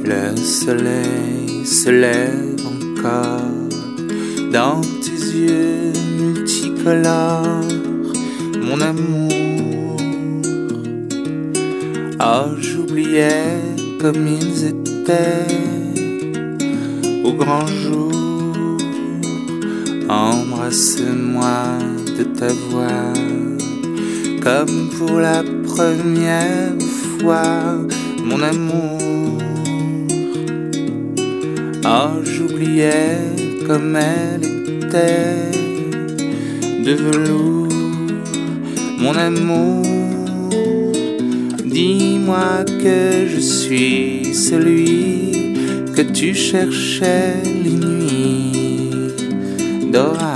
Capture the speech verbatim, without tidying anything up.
Le soleil se lève encore dans tes yeux multicolores, mon amour. Oh, j'oubliais comme ils étaient au grand jour. Embrasse-moi de ta voix comme pour la première fois, mon amour. Oh, j'oubliais comme elle était de velours, mon amour. Dis-moi que je suis celui que tu cherchais les nuits d'orage.